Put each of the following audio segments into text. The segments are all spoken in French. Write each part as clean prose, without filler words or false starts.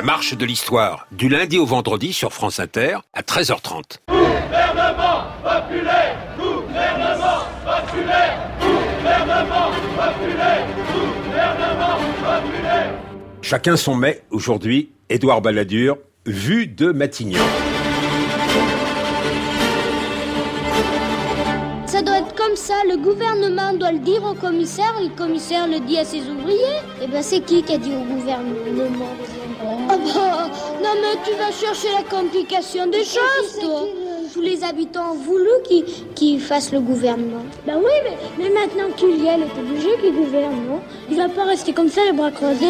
marche de l'histoire, du lundi au vendredi sur France Inter à 13h30. Gouvernement populaire, gouvernement populaire, gouvernement populaire, gouvernement populaire. Chacun son mets. Aujourd'hui, Édouard Balladur, vue de Matignon. Ça doit être comme ça, le gouvernement doit le dire au commissaire, le commissaire le dit à ses ouvriers. Eh ben c'est qui a dit au gouvernement? Ah bah, non mais tu vas chercher la complication des choses, toi. Tous les habitants ont voulu qu'ils fassent le gouvernement. Bah oui, mais maintenant qu'il y est, elle est obligée qu'il gouverne, non? Il va pas rester comme ça, les bras croisés.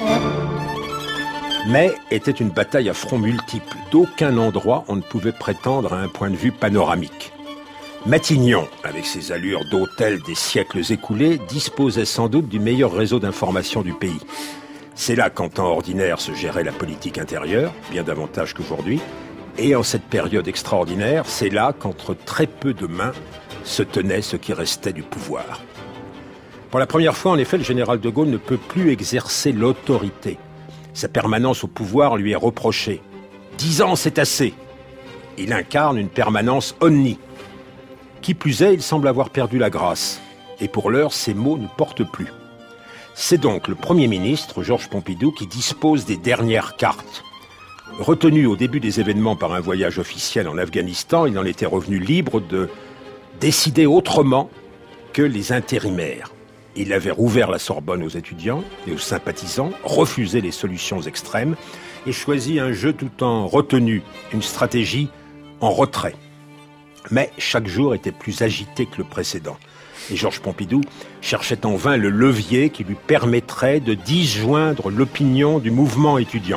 Mai était une bataille à front multiples. D'aucun endroit on ne pouvait prétendre à un point de vue panoramique. Matignon, avec ses allures d'hôtel des siècles écoulés, disposait sans doute du meilleur réseau d'information du pays. C'est là qu'en temps ordinaire se gérait la politique intérieure, bien davantage qu'aujourd'hui. Et en cette période extraordinaire, c'est là qu'entre très peu de mains se tenait ce qui restait du pouvoir. Pour la première fois, en effet, le général de Gaulle ne peut plus exercer l'autorité. Sa permanence au pouvoir lui est reprochée. 10 ans, c'est assez. Il incarne une permanence omni. Qui plus est, il semble avoir perdu la grâce. Et pour l'heure, ses mots ne portent plus. C'est donc le Premier ministre, Georges Pompidou, qui dispose des dernières cartes. Retenu au début des événements par un voyage officiel en Afghanistan, il en était revenu libre de décider autrement que les intérimaires. Il avait rouvert la Sorbonne aux étudiants et aux sympathisants, refusé les solutions extrêmes et choisi un jeu tout en retenue, une stratégie en retrait. Mais chaque jour était plus agité que le précédent. Et Georges Pompidou cherchait en vain le levier qui lui permettrait de disjoindre l'opinion du mouvement étudiant.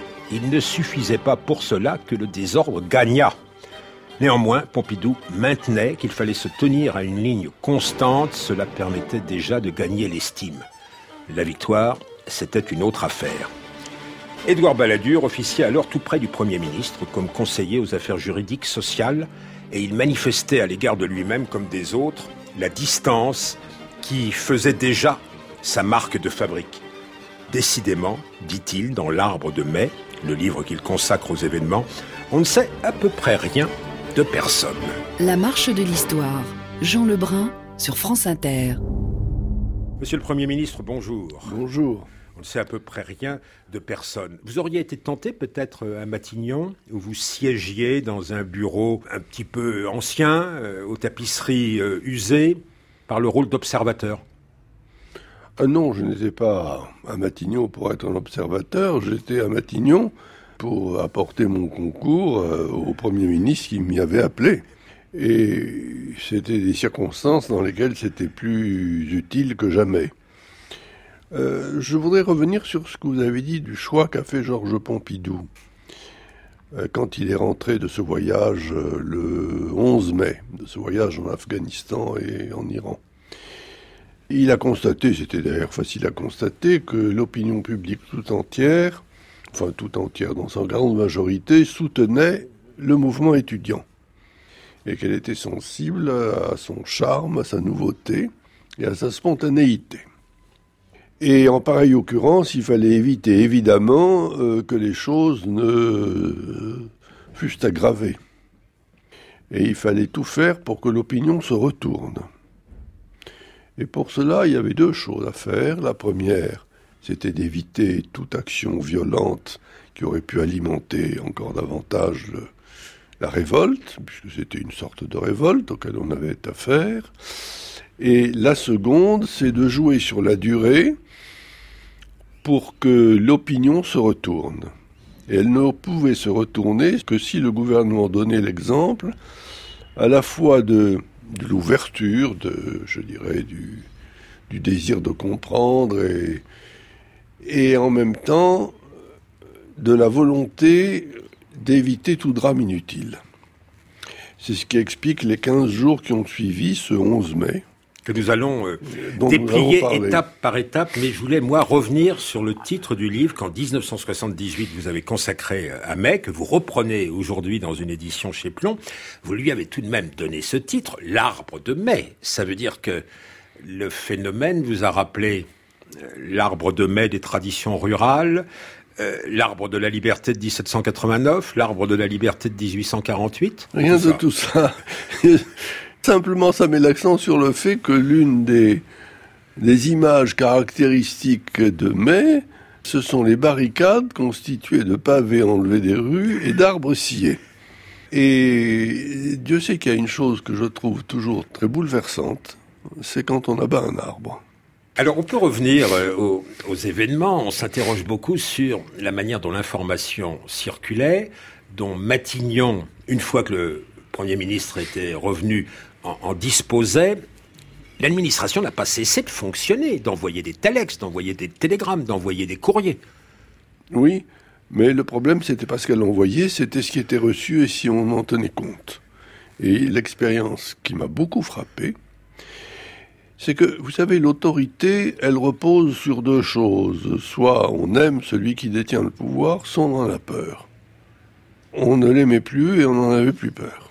Il ne suffisait pas pour cela que le désordre gagnât. Néanmoins, Pompidou maintenait qu'il fallait se tenir à une ligne constante. Cela permettait déjà de gagner l'estime. La victoire, c'était une autre affaire. Édouard Balladur officiait alors tout près du Premier ministre comme conseiller aux affaires juridiques, sociales, et il manifestait à l'égard de lui-même comme des autres la distance qui faisait déjà sa marque de fabrique. Décidément, dit-il dans L'Arbre de Mai, le livre qu'il consacre aux événements, on ne sait à peu près rien de personne. La marche de l'histoire. Jean Lebrun sur France Inter. Monsieur le Premier ministre, bonjour. Bonjour. On ne sait à peu près rien de personne. Vous auriez été tenté peut-être à Matignon, où vous siégiez dans un bureau un petit peu ancien, aux tapisseries usées, par le rôle d'observateur. Ah non, je n'étais pas à Matignon pour être un observateur, j'étais à Matignon pour apporter mon concours au Premier ministre qui m'y avait appelé. Et c'était des circonstances dans lesquelles c'était plus utile que jamais. Je voudrais revenir sur ce que vous avez dit du choix qu'a fait Georges Pompidou quand il est rentré de ce voyage le 11 mai, de ce voyage en Afghanistan et en Iran. Il a constaté, c'était d'ailleurs facile à constater, que l'opinion publique tout entière dans sa grande majorité, soutenait le mouvement étudiant et qu'elle était sensible à son charme, à sa nouveauté et à sa spontanéité. Et en pareille occurrence, il fallait éviter évidemment que les choses ne fussent aggravées. Et il fallait tout faire pour que l'opinion se retourne. Et pour cela, il y avait deux choses à faire. La première, c'était d'éviter toute action violente qui aurait pu alimenter encore davantage la révolte, puisque c'était une sorte de révolte auquel on avait affaire. Et la seconde, c'est de jouer sur la durée pour que l'opinion se retourne. Et elle ne pouvait se retourner que si le gouvernement donnait l'exemple à la fois de l'ouverture, du désir de comprendre et en même temps de la volonté d'éviter tout drame inutile. C'est ce qui explique les 15 jours qui ont suivi ce 11 mai. Que nous allons déplier étape par étape, mais je voulais, moi, revenir sur le titre du livre qu'en 1978 vous avez consacré à Mai, que vous reprenez aujourd'hui dans une édition chez Plon. Vous lui avez tout de même donné ce titre, L'Arbre de Mai. Ça veut dire que le phénomène vous a rappelé l'arbre de mai des traditions rurales, l'arbre de la liberté de 1789, l'arbre de la liberté de 1848. Rien de tout ça. Simplement, ça met l'accent sur le fait que l'une des images caractéristiques de mai, ce sont les barricades constituées de pavés enlevés des rues et d'arbres sciés. Et Dieu sait qu'il y a une chose que je trouve toujours très bouleversante, c'est quand on abat un arbre. Alors on peut revenir aux événements, on s'interroge beaucoup sur la manière dont l'information circulait, dont Matignon, une fois que le Premier ministre était revenu, en disposait. L'administration n'a pas cessé de fonctionner, d'envoyer des telex, d'envoyer des télégrammes, d'envoyer des courriers. Oui, mais le problème, c'était pas ce qu'elle envoyait, c'était ce qui était reçu et si on en tenait compte. Et l'expérience qui m'a beaucoup frappé, c'est que, vous savez, l'autorité, elle repose sur deux choses. Soit on aime celui qui détient le pouvoir, soit on en a peur. On ne l'aimait plus et on n'en avait plus peur.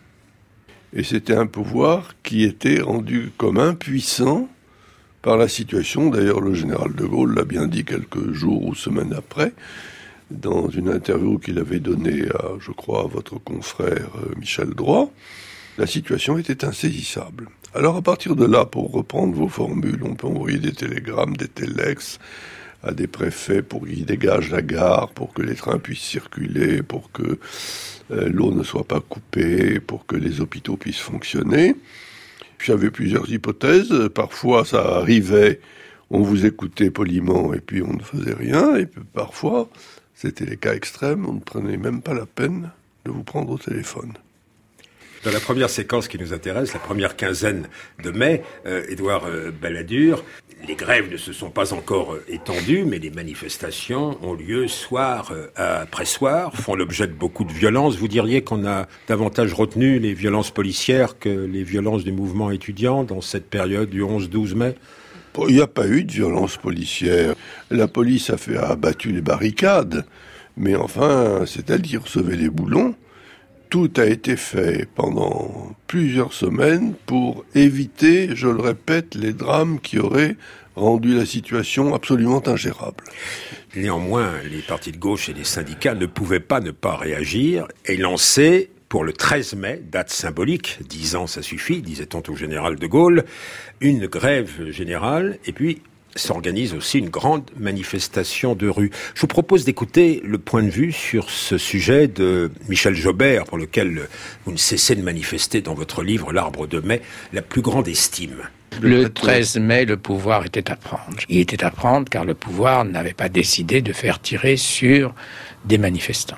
Et c'était un pouvoir qui était rendu comme impuissant par la situation. D'ailleurs, le général de Gaulle l'a bien dit quelques jours ou semaines après, dans une interview qu'il avait donnée à, je crois, à votre confrère Michel Droit. La situation était insaisissable. Alors, à partir de là, pour reprendre vos formules, on peut envoyer des télégrammes, des téléx à des préfets pour qu'ils dégagent la gare, pour que les trains puissent circuler, pour que l'eau ne soit pas coupée, pour que les hôpitaux puissent fonctionner. Puis il y avait plusieurs hypothèses. Parfois, ça arrivait, on vous écoutait poliment et puis on ne faisait rien. Et puis parfois, c'était les cas extrêmes, on ne prenait même pas la peine de vous prendre au téléphone. Dans la première séquence qui nous intéresse, la première quinzaine de mai, Édouard Balladur, les grèves ne se sont pas encore étendues, mais les manifestations ont lieu soir après soir, font l'objet de beaucoup de violences. Vous diriez qu'on a davantage retenu les violences policières que les violences du mouvement étudiant dans cette période du 11-12 mai ? Il n'y a pas eu de violence policière. La police a abattu les barricades, mais enfin, c'est elle qui recevait les boulons. Tout a été fait pendant plusieurs semaines pour éviter, je le répète, les drames qui auraient rendu la situation absolument ingérable. Néanmoins, les partis de gauche et les syndicats ne pouvaient pas ne pas réagir et lancer, pour le 13 mai, date symbolique, 10 ans ça suffit, disait-on au général de Gaulle, une grève générale et puis s'organise aussi une grande manifestation de rue. Je vous propose d'écouter le point de vue sur ce sujet de Michel Jobert, pour lequel vous ne cessez de manifester dans votre livre, L'Arbre de mai, la plus grande estime. Le 13 mai, le pouvoir était à prendre. Il était à prendre car le pouvoir n'avait pas décidé de faire tirer sur des manifestants.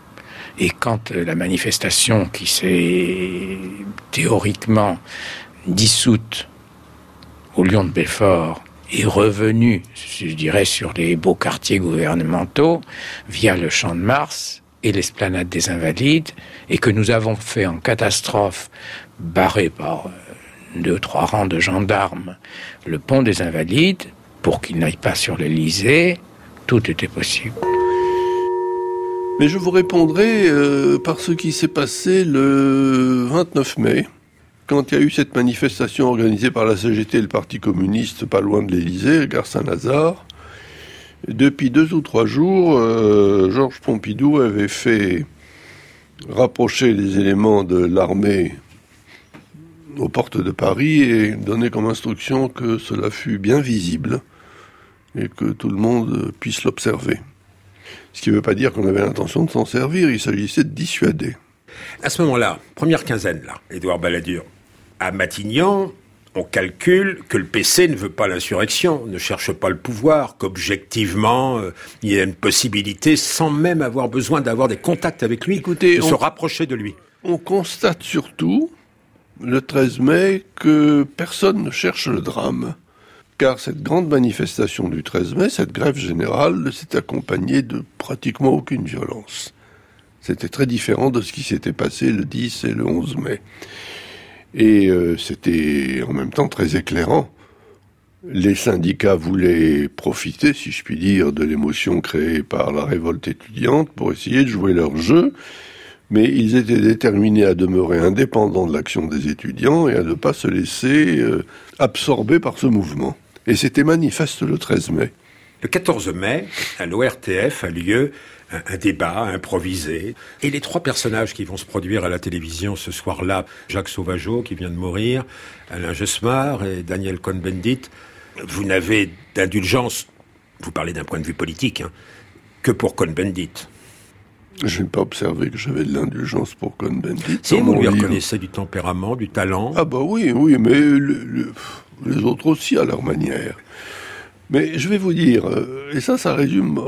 Et quand la manifestation qui s'est théoriquement dissoute au Lion de Belfort est revenu, je dirais, sur les beaux quartiers gouvernementaux, via le Champ de Mars et l'esplanade des Invalides, et que nous avons fait en catastrophe, barré par 2-3 rangs de gendarmes, le pont des Invalides, pour qu'il n'aille pas sur l'Élysée, tout était possible. Mais je vous répondrai par ce qui s'est passé le 29 mai, quand il y a eu cette manifestation organisée par la CGT et le Parti communiste pas loin de l'Élysée, gare Saint-Lazare. Depuis 2 ou 3 jours, Georges Pompidou avait fait rapprocher les éléments de l'armée aux portes de Paris et donné comme instruction que cela fût bien visible et que tout le monde puisse l'observer. Ce qui ne veut pas dire qu'on avait l'intention de s'en servir, il s'agissait de dissuader. À ce moment-là, première quinzaine, là, Édouard Balladur, à Matignon, on calcule que le PC ne veut pas l'insurrection, ne cherche pas le pouvoir, qu'objectivement, il y a une possibilité, sans même avoir besoin d'avoir des contacts avec lui, de se rapprocher de lui. On constate surtout, le 13 mai, que personne ne cherche le drame. Car cette grande manifestation du 13 mai, cette grève générale, s'est accompagnée de pratiquement aucune violence. C'était très différent de ce qui s'était passé le 10 et le 11 mai. Et c'était en même temps très éclairant. Les syndicats voulaient profiter, si je puis dire, de l'émotion créée par la révolte étudiante pour essayer de jouer leur jeu, mais ils étaient déterminés à demeurer indépendants de l'action des étudiants et à ne pas se laisser absorber par ce mouvement. Et c'était manifeste le 13 mai. Le 14 mai, à l'ORTF a lieu un débat improvisé. Et les 3 personnages qui vont se produire à la télévision ce soir-là, Jacques Sauvageau, qui vient de mourir, Alain Jesmar et Daniel Cohn-Bendit, vous n'avez d'indulgence, vous parlez d'un point de vue politique, que pour Cohn-Bendit. Je n'ai pas observé que j'avais de l'indulgence pour Cohn-Bendit. Si, vous lui reconnaissez du tempérament, du talent. Ah bah oui, mais les autres aussi à leur manière. Mais je vais vous dire, et ça résume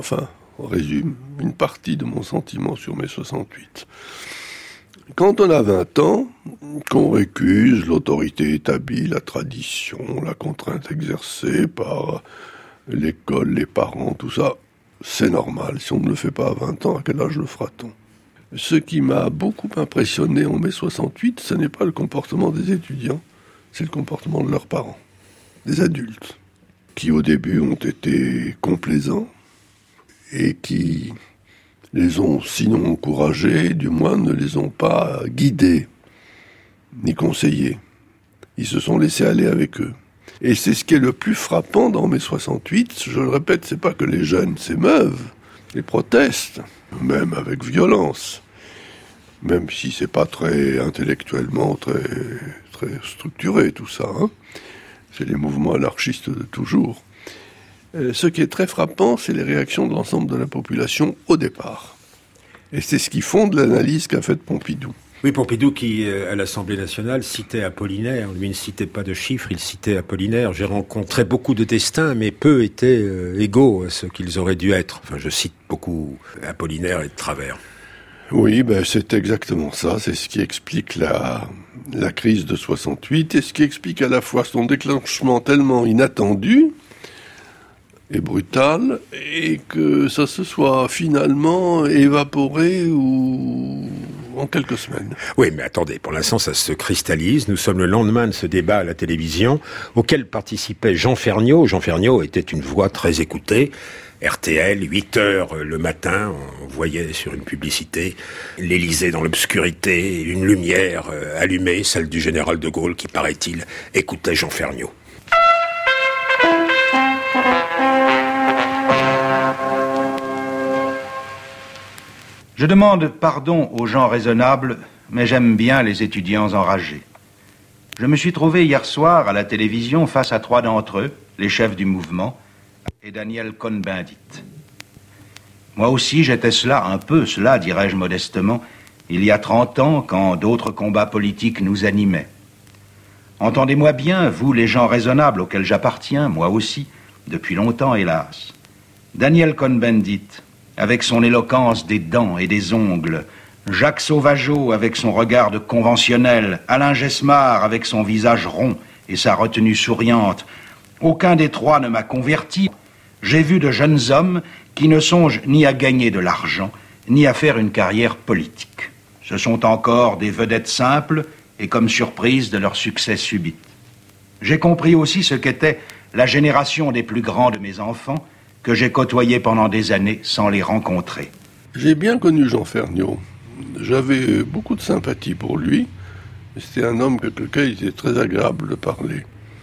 une partie de mon sentiment sur mai 68. Quand on a 20 ans, qu'on récuse l'autorité établie, la tradition, la contrainte exercée par l'école, les parents, tout ça, c'est normal. Si on ne le fait pas à 20 ans, à quel âge le fera-t-on ? Ce qui m'a beaucoup impressionné en mai 68, ce n'est pas le comportement des étudiants, c'est le comportement de leurs parents, des adultes, qui au début ont été complaisants et qui les ont sinon encouragés, du moins ne les ont pas guidés, ni conseillés. Ils se sont laissés aller avec eux. Et c'est ce qui est le plus frappant dans mai 68, je le répète, c'est pas que les jeunes s'émeuvent, ils protestent, même avec violence, même si c'est pas très intellectuellement, très structuré tout ça, c'est les mouvements anarchistes de toujours. Ce qui est très frappant, c'est les réactions de l'ensemble de la population au départ. Et c'est ce qui fonde l'analyse qu'a faite Pompidou. Oui, Pompidou qui, à l'Assemblée nationale, citait Apollinaire. Lui ne citait pas de chiffres, il citait Apollinaire. J'ai rencontré beaucoup de destins, mais peu étaient égaux à ce qu'ils auraient dû être. Enfin, je cite beaucoup Apollinaire et de travers. Oui, c'est exactement ça. C'est ce qui explique la crise de 68 et ce qui explique à la fois son déclenchement tellement inattendu et brutal, et que ça se soit finalement évaporé ou en quelques semaines. Oui, mais attendez, pour l'instant ça se cristallise. Nous sommes le lendemain de ce débat à la télévision, auquel participait Jean Ferniaud. Jean Ferniaud était une voix très écoutée. RTL, 8h le matin, on voyait sur une publicité l'Élysée dans l'obscurité, une lumière allumée, celle du général de Gaulle qui, paraît-il, écoutait Jean Ferniaud. Je demande pardon aux gens raisonnables, mais j'aime bien les étudiants enragés. Je me suis trouvé hier soir à la télévision face à 3 d'entre eux, les chefs du mouvement, et Daniel Cohn-Bendit. Moi aussi j'étais un peu cela, dirais-je modestement, il y a 30 ans, quand d'autres combats politiques nous animaient. Entendez-moi bien, vous les gens raisonnables auxquels j'appartiens, moi aussi, depuis longtemps hélas. Daniel Cohn-Bendit, avec son éloquence des dents et des ongles, Jacques Sauvageau avec son regard de conventionnel, Alain Jesmar avec son visage rond et sa retenue souriante, aucun des 3 ne m'a converti. J'ai vu de jeunes hommes qui ne songent ni à gagner de l'argent, ni à faire une carrière politique. Ce sont encore des vedettes simples et comme surprise de leur succès subit. J'ai compris aussi ce qu'était la génération des plus grands de mes enfants, que j'ai côtoyé pendant des années sans les rencontrer. J'ai bien connu Jean Ferniaud. J'avais beaucoup de sympathie pour lui. C'était un homme avec lequel il était très agréable de parler.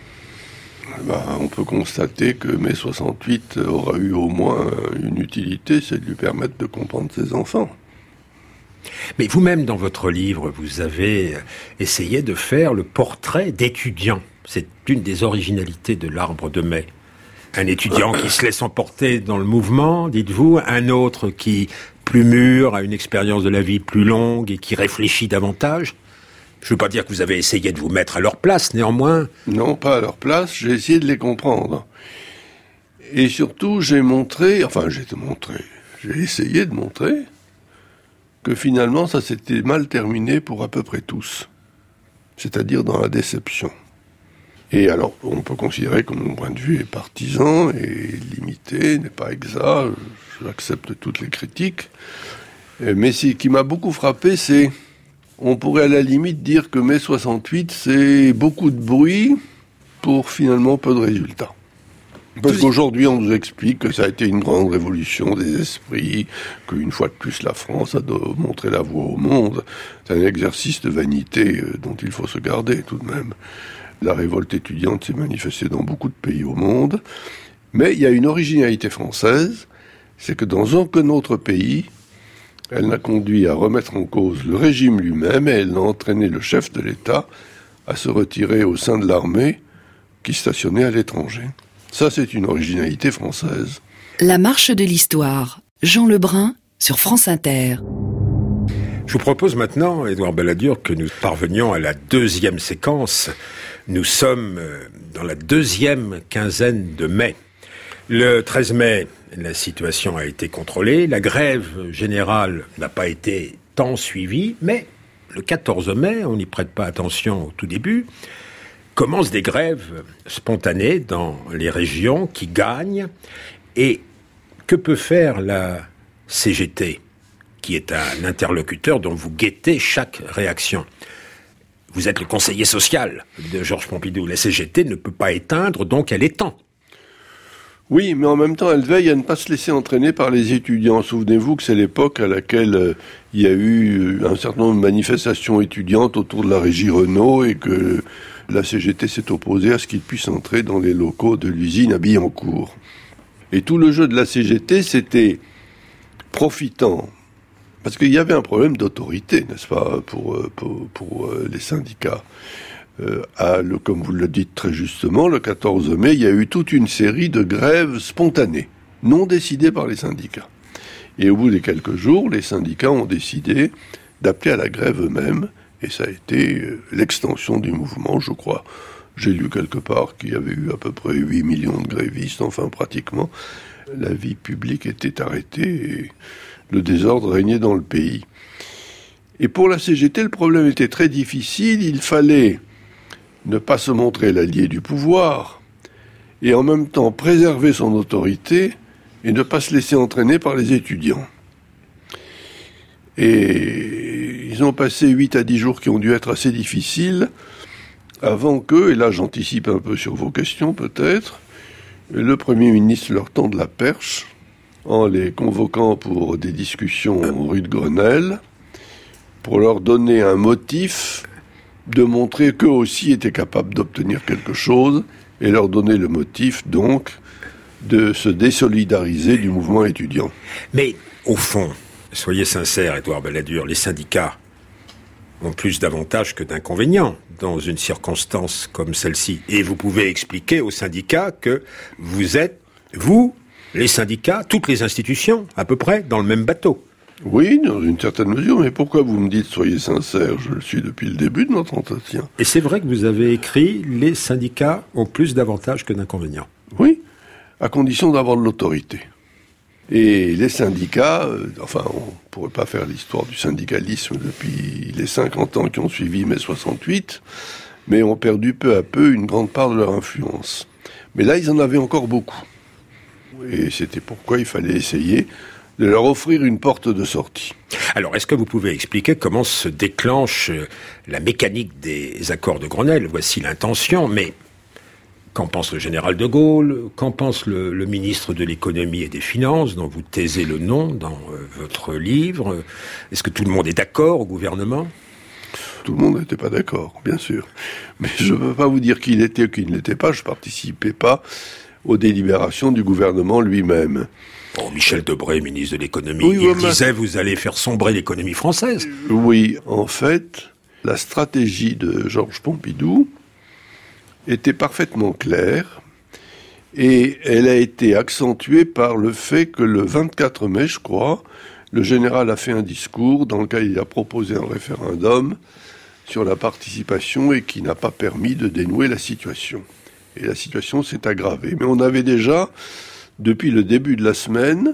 On peut constater que mai 68 aura eu au moins une utilité, c'est de lui permettre de comprendre ses enfants. Mais vous-même, dans votre livre, vous avez essayé de faire le portrait d'étudiant. C'est une des originalités de l'Arbre de Mai. Un étudiant qui se laisse emporter dans le mouvement, dites-vous, un autre qui, plus mûr, a une expérience de la vie plus longue et qui réfléchit davantage. Je ne veux pas dire que vous avez essayé de vous mettre à leur place, néanmoins. Non, pas à leur place, j'ai essayé de les comprendre. Et surtout, j'ai essayé de montrer que finalement, ça s'était mal terminé pour à peu près tous. C'est-à-dire dans la déception. Et alors, on peut considérer que mon point de vue est partisan et limité, n'est pas exact, j'accepte toutes les critiques. Mais ce qui m'a beaucoup frappé, c'est, on pourrait à la limite dire que mai 68, c'est beaucoup de bruit pour finalement peu de résultats. Parce qu'aujourd'hui, on nous explique que ça a été une grande révolution des esprits, qu'une fois de plus, la France a montré la voie au monde. C'est un exercice de vanité dont il faut se garder tout de même. La révolte étudiante s'est manifestée dans beaucoup de pays au monde, Mais il y a une originalité française, c'est que dans aucun autre pays, elle n'a conduit à remettre en cause le régime lui-même et elle n'a entraîné le chef de l'État à se retirer au sein de l'armée qui stationnait à l'étranger. Ça, c'est une originalité française. La marche de l'histoire. Jean Lebrun sur France Inter. Je vous propose maintenant, Édouard Balladur, que nous parvenions à la deuxième séquence. Nous sommes dans la deuxième quinzaine de mai. Le 13 mai, la situation a été contrôlée. La grève générale n'a pas été tant suivie, mais le 14 mai, on n'y prête pas attention au tout début, commencent des grèves spontanées dans les régions qui gagnent. Et que peut faire la CGT, qui est un interlocuteur dont vous guettez chaque réaction? Vous êtes le conseiller social de Georges Pompidou. La CGT ne peut pas éteindre, donc elle étend. Oui, mais en même temps, elle veille à ne pas se laisser entraîner par les étudiants. Souvenez-vous que c'est l'époque à laquelle il y a eu un certain nombre de manifestations étudiantes autour de la régie Renault et que la CGT s'est opposée à ce qu'ils puissent entrer dans les locaux de l'usine à Billancourt. Et tout le jeu de la CGT, c'était profitant, parce qu'il y avait un problème d'autorité, n'est-ce pas, pour les syndicats. Comme vous le dites très justement, le 14 mai, il y a eu toute une série de grèves spontanées, non décidées par les syndicats. Et au bout de quelques jours, les syndicats ont décidé d'appeler à la grève eux-mêmes, et ça a été l'extension du mouvement, je crois. J'ai lu quelque part qu'il y avait eu à peu près 8 millions de grévistes, enfin pratiquement. La vie publique était arrêtée et le désordre régnait dans le pays. Et pour la CGT, le problème était très difficile. Il fallait ne pas se montrer l'allié du pouvoir et en même temps préserver son autorité et ne pas se laisser entraîner par les étudiants. Et ils ont passé 8 à 10 jours qui ont dû être assez difficiles avant que, et là j'anticipe un peu sur vos questions peut-être, le Premier ministre leur tende la perche en les convoquant pour des discussions rue de Grenelle, pour leur donner un motif de montrer qu'eux aussi étaient capables d'obtenir quelque chose, et leur donner le motif, donc, de se désolidariser du mouvement étudiant. Mais, au fond, soyez sincère, Édouard Balladur, les syndicats ont plus d'avantages que d'inconvénients dans une circonstance comme celle-ci. Et vous pouvez expliquer aux syndicats que vous êtes, vous, les syndicats, toutes les institutions, à peu près, dans le même bateau. Oui, dans une certaine mesure, mais pourquoi vous me dites « soyez sincère » ? Je le suis depuis le début de notre entretien. Et c'est vrai que vous avez écrit « les syndicats ont plus d'avantages que d'inconvénients ». Oui, à condition d'avoir de l'autorité. Et les syndicats, on ne pourrait pas faire l'histoire du syndicalisme depuis les 50 ans qui ont suivi mai 68, mais ont perdu peu à peu une grande part de leur influence. Mais là, ils en avaient encore beaucoup. Et c'était pourquoi il fallait essayer de leur offrir une porte de sortie. Alors, est-ce que vous pouvez expliquer comment se déclenche la mécanique des accords de Grenelle ? Voici l'intention, mais qu'en pense le général de Gaulle ? Qu'en pense le ministre de l'économie et des finances, dont vous taisez le nom dans votre livre ? Est-ce que tout le monde est d'accord au gouvernement ? Tout le monde n'était pas d'accord, bien sûr. Mais je ne peux pas vous dire qui il était ou qui ne l'était pas. Je ne participais pas aux délibérations du gouvernement lui-même. Bon, Michel Debré, ministre de l'économie, il disait « vous allez faire sombrer l'économie française ». Oui, en fait, la stratégie de Georges Pompidou était parfaitement claire et elle a été accentuée par le fait que le 24 mai, je crois, le général a fait un discours dans lequel il a proposé un référendum sur la participation et qui n'a pas permis de dénouer la situation. Et la situation s'est aggravée. Mais on avait déjà, depuis le début de la semaine,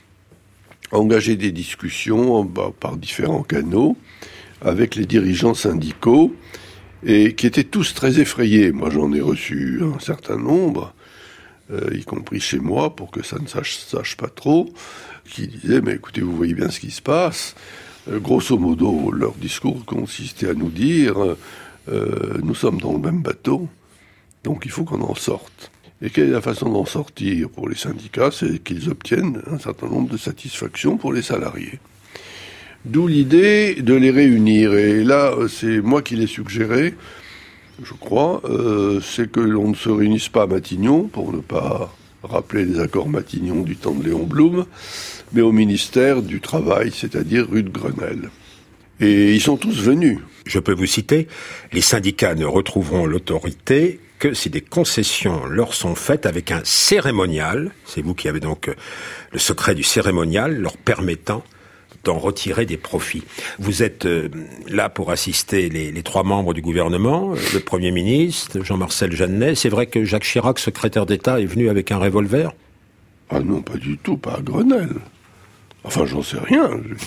engagé des discussions par différents canaux avec les dirigeants syndicaux et qui étaient tous très effrayés. Moi, j'en ai reçu un certain nombre, y compris chez moi, pour que ça ne sache pas trop, qui disaient « mais écoutez, vous voyez bien ce qui se passe ». Grosso modo, leur discours consistait à nous dire nous sommes dans le même bateau, donc il faut qu'on en sorte. Et quelle est la façon d'en sortir pour les syndicats ? C'est qu'ils obtiennent un certain nombre de satisfactions pour les salariés. D'où l'idée de les réunir. Et là, c'est moi qui l'ai suggéré, je crois, c'est que l'on ne se réunisse pas à Matignon pour ne pas rappeler les accords Matignon du temps de Léon Blum, mais au ministère du Travail, c'est-à-dire rue de Grenelle. Et ils sont tous venus. Je peux vous citer, les syndicats ne retrouveront l'autorité que si des concessions leur sont faites avec un cérémonial, c'est vous qui avez donc le secret du cérémonial, leur permettant d'en retirer des profits. Vous êtes là pour assister les 3 membres du gouvernement, le Premier ministre, Jean-Marcel Jeannet. C'est vrai que Jacques Chirac, secrétaire d'État, est venu avec un revolver ? Ah non, pas du tout, pas à Grenelle. Enfin, j'en sais rien,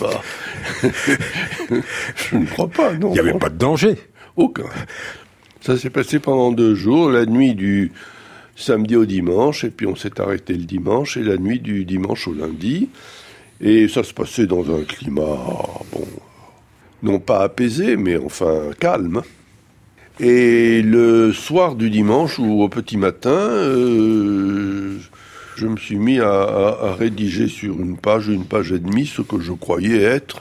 je ne crois pas, non. Il n'y avait pas de danger ? Aucun. Ça s'est passé pendant 2 jours, la nuit du samedi au dimanche, et puis on s'est arrêté le dimanche, et la nuit du dimanche au lundi. Et ça se passait dans un climat, non pas apaisé, mais enfin calme. Et le soir du dimanche, ou au petit matin, je me suis mis à rédiger sur une page et demie, ce que je croyais être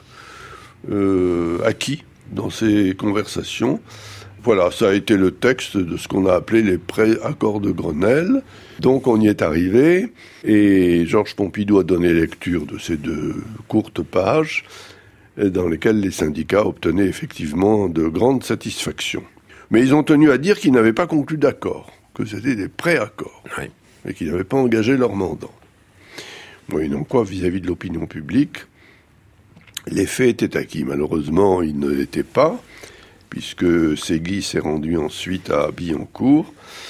acquis dans ces conversations. Voilà, ça a été le texte de ce qu'on a appelé les pré-accords de Grenelle. Donc on y est arrivé, et Georges Pompidou a donné lecture de ces 2 courtes pages, dans lesquelles les syndicats obtenaient effectivement de grandes satisfactions. Mais ils ont tenu à dire qu'ils n'avaient pas conclu d'accord, que c'était des pré-accords, oui, et qu'ils n'avaient pas engagé leur mandant. Moyennant quoi, vis-à-vis de l'opinion publique, les faits étaient acquis. Malheureusement, ils ne l'étaient pas, puisque Ségui s'est rendu ensuite à Billancourt,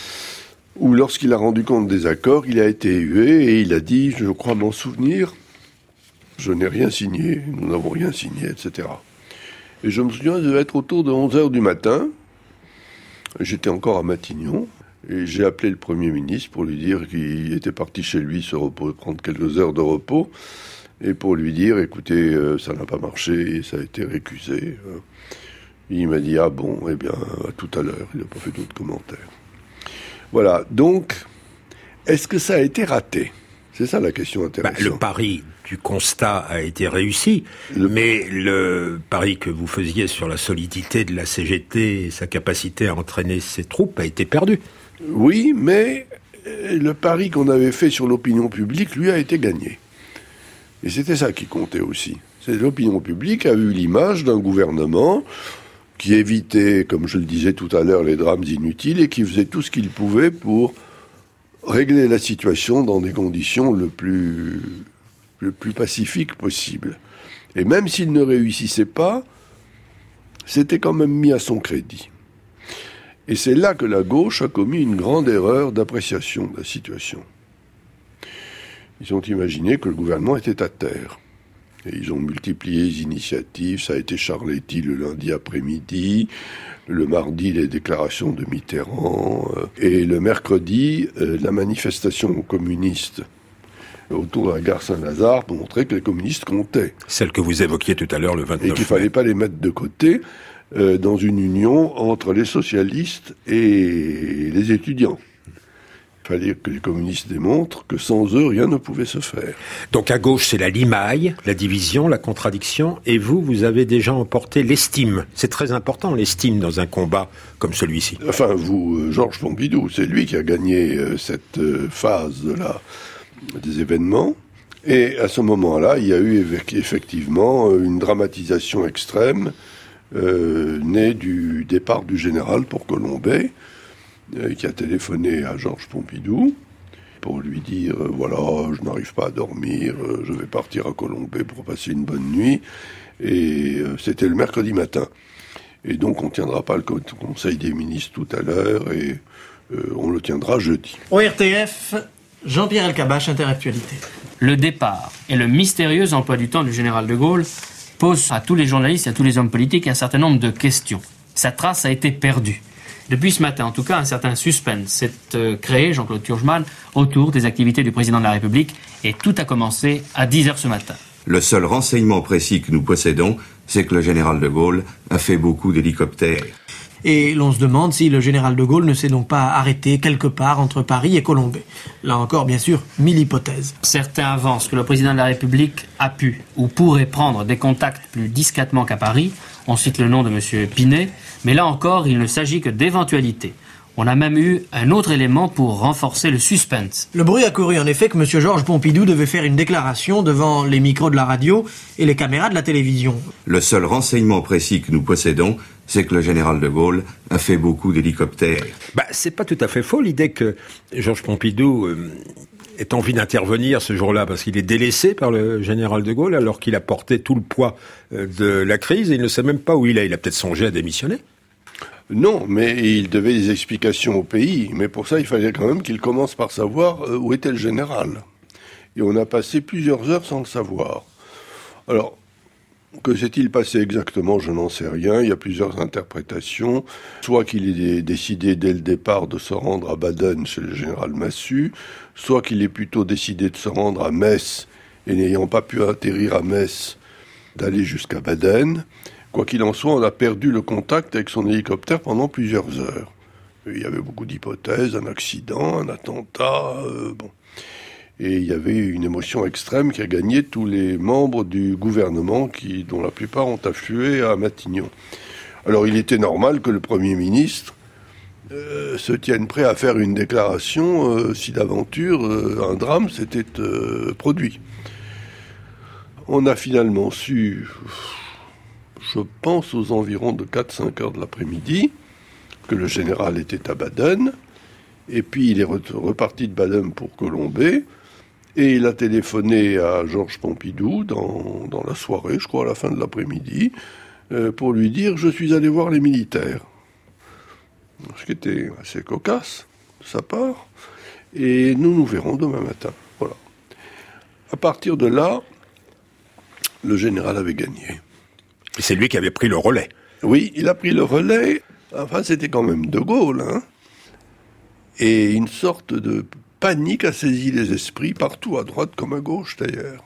où lorsqu'il a rendu compte des accords, il a été hué et il a dit, je crois m'en souvenir, je n'ai rien signé, nous n'avons rien signé, etc. Et je me souviens, ça devait être autour de 11h du matin, j'étais encore à Matignon, et j'ai appelé le Premier ministre pour lui dire qu'il était parti chez lui se prendre quelques heures de repos, et pour lui dire, écoutez, ça n'a pas marché, et ça a été récusé. Il m'a dit, ah bon, eh bien, à tout à l'heure, il n'a pas fait d'autres commentaires. Voilà, donc, est-ce que ça a été raté ? C'est ça la question intéressante. Le pari du constat a été réussi, mais le pari que vous faisiez sur la solidité de la CGT et sa capacité à entraîner ses troupes a été perdu. Oui, mais le pari qu'on avait fait sur l'opinion publique, lui, a été gagné. Et c'était ça qui comptait aussi. C'est l'opinion publique a vu l'image d'un gouvernement qui évitait, comme je le disais tout à l'heure, les drames inutiles et qui faisait tout ce qu'il pouvait pour régler la situation dans des conditions le plus pacifiques possible. Et même s'il ne réussissait pas, c'était quand même mis à son crédit. Et c'est là que la gauche a commis une grande erreur d'appréciation de la situation. Ils ont imaginé que le gouvernement était à terre. Et ils ont multiplié les initiatives, ça a été Charletti le lundi après-midi, le mardi les déclarations de Mitterrand, et le mercredi la manifestation communiste autour de la gare Saint-Lazare pour montrer que les communistes comptaient. Celle que vous évoquiez tout à l'heure le 29 mai. Et qu'il ne fallait pas les mettre de côté dans une union entre les socialistes et les étudiants. Il fallait que les communistes démontrent que sans eux, rien ne pouvait se faire. Donc à gauche, c'est la limaille, la division, la contradiction, et vous avez déjà emporté l'estime. C'est très important, l'estime, dans un combat comme celui-ci. Enfin, vous, Georges Pompidou, c'est lui qui a gagné cette phase des événements. Et à ce moment-là, il y a eu effectivement une dramatisation extrême née du départ du général pour Colombey, qui a téléphoné à Georges Pompidou pour lui dire voilà, je n'arrive pas à dormir, je vais partir à Colombey pour passer une bonne nuit. Et c'était le mercredi matin. Et donc on ne tiendra pas le Conseil des ministres tout à l'heure, et on le tiendra jeudi. ORTF, Jean-Pierre Elkabbach, Inter-Actualité. Le départ et le mystérieux emploi du temps du général de Gaulle posent à tous les journalistes et à tous les hommes politiques un certain nombre de questions. Sa trace a été perdue. Depuis ce matin, en tout cas, un certain suspense s'est créé, Jean-Claude Turgeman, autour des activités du président de la République, et tout a commencé à 10h ce matin. Le seul renseignement précis que nous possédons, c'est que le général de Gaulle a fait beaucoup d'hélicoptères. Et l'on se demande si le général de Gaulle ne s'est donc pas arrêté quelque part entre Paris et Colombey. Là encore, bien sûr, 1000 hypothèses. Certains avancent que le président de la République a pu ou pourrait prendre des contacts plus discrètement qu'à Paris. On cite le nom de M. Pinet, mais là encore, il ne s'agit que d'éventualités. On a même eu un autre élément pour renforcer le suspense. Le bruit a couru en effet que M. Georges Pompidou devait faire une déclaration devant les micros de la radio et les caméras de la télévision. Le seul renseignement précis que nous possédons, c'est que le général de Gaulle a fait beaucoup d'hélicoptères. C'est pas tout à fait faux l'idée que Georges Pompidou ait envie d'intervenir ce jour-là, parce qu'il est délaissé par le général de Gaulle alors qu'il a porté tout le poids de la crise et il ne sait même pas où il est. Il a peut-être songé à démissionner. Non, mais il devait des explications au pays. Mais pour ça, il fallait quand même qu'il commence par savoir où était le général. Et on a passé plusieurs heures sans le savoir. Alors, que s'est-il passé exactement, je n'en sais rien. Il y a plusieurs interprétations. Soit qu'il ait décidé dès le départ de se rendre à Baden chez le général Massu, soit qu'il ait plutôt décidé de se rendre à Metz, et n'ayant pas pu atterrir à Metz, d'aller jusqu'à Baden. Quoi qu'il en soit, on a perdu le contact avec son hélicoptère pendant plusieurs heures. Il y avait beaucoup d'hypothèses, un accident, un attentat, Et il y avait une émotion extrême qui a gagné tous les membres du gouvernement, dont la plupart ont afflué à Matignon. Alors il était normal que le Premier ministre se tienne prêt à faire une déclaration si d'aventure un drame s'était produit. On a finalement su, je pense aux environs de 4-5 heures de l'après-midi, que le général était à Baden, et puis il est reparti de Baden pour Colombey, et il a téléphoné à Georges Pompidou dans la soirée, je crois à la fin de l'après-midi, pour lui dire « je suis allé voir les militaires ». Ce qui était assez cocasse de sa part, et nous verrons demain matin. Voilà. À partir de là, le général avait gagné. Et c'est lui qui avait pris le relais. Oui, il a pris le relais. Enfin, c'était quand même De Gaulle, hein. Et une sorte de panique a saisi les esprits, partout à droite comme à gauche d'ailleurs.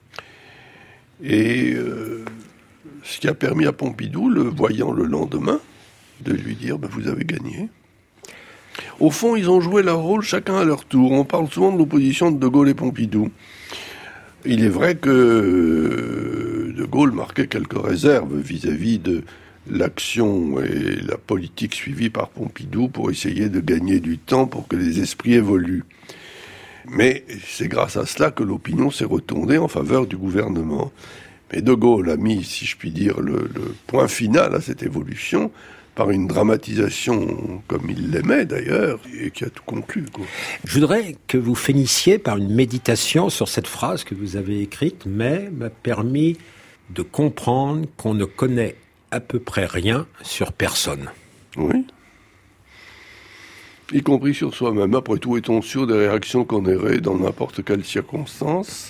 Et ce qui a permis à Pompidou, le voyant le lendemain, de lui dire vous avez gagné. Au fond, ils ont joué leur rôle chacun à leur tour. On parle souvent de l'opposition de Gaulle et Pompidou. Il est vrai que De Gaulle marquait quelques réserves vis-à-vis de l'action et la politique suivie par Pompidou pour essayer de gagner du temps pour que les esprits évoluent. Mais c'est grâce à cela que l'opinion s'est retournée en faveur du gouvernement. Mais De Gaulle a mis, si je puis dire, le point final à cette évolution par une dramatisation comme il l'aimait d'ailleurs, et qui a tout conclu, quoi. Je voudrais que vous finissiez par une méditation sur cette phrase que vous avez écrite, mais m'a permis de comprendre qu'on ne connaît à peu près rien sur personne. Oui. Y compris sur soi-même. Après tout, est-on sûr des réactions qu'on aurait dans n'importe quelle circonstance ?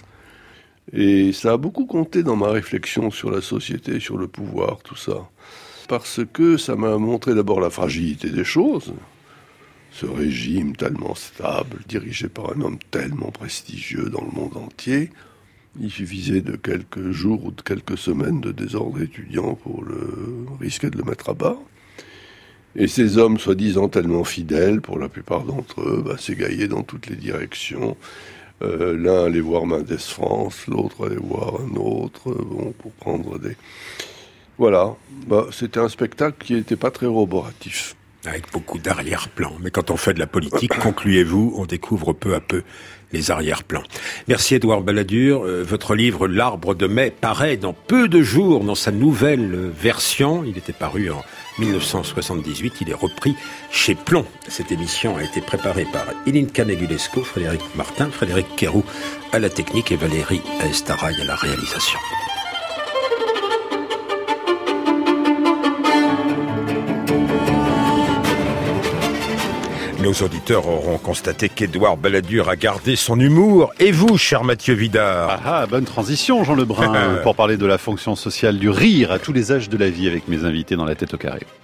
Et ça a beaucoup compté dans ma réflexion sur la société, sur le pouvoir, tout ça. Parce que ça m'a montré d'abord la fragilité des choses. Ce régime tellement stable, dirigé par un homme tellement prestigieux dans le monde entier, il suffisait de quelques jours ou de quelques semaines de désordre étudiant pour risquer de le mettre à bas. Et ces hommes, soi-disant tellement fidèles, pour la plupart d'entre eux, s'égaillaient dans toutes les directions. L'un allait voir Mendes France, l'autre allait voir un autre, pour prendre des... Voilà, c'était un spectacle qui n'était pas très roboratif. Avec beaucoup d'arrière-plans. Mais quand on fait de la politique, concluez-vous, on découvre peu à peu les arrière-plans. Merci Édouard Balladur. Votre livre « L'Arbre de mai » paraît dans peu de jours dans sa nouvelle version. Il était paru en 1978. Il est repris chez Plomb. Cette émission a été préparée par Ilinka Negulesco, Frédéric Martin, Frédéric Quérou à la technique et Valérie Aestaraï à la réalisation. Nos auditeurs auront constaté qu'Édouard Balladur a gardé son humour. Et vous, cher Mathieu Vidard ? Bonne transition, Jean Lebrun, pour parler de la fonction sociale du rire à tous les âges de la vie avec mes invités dans La Tête au Carré.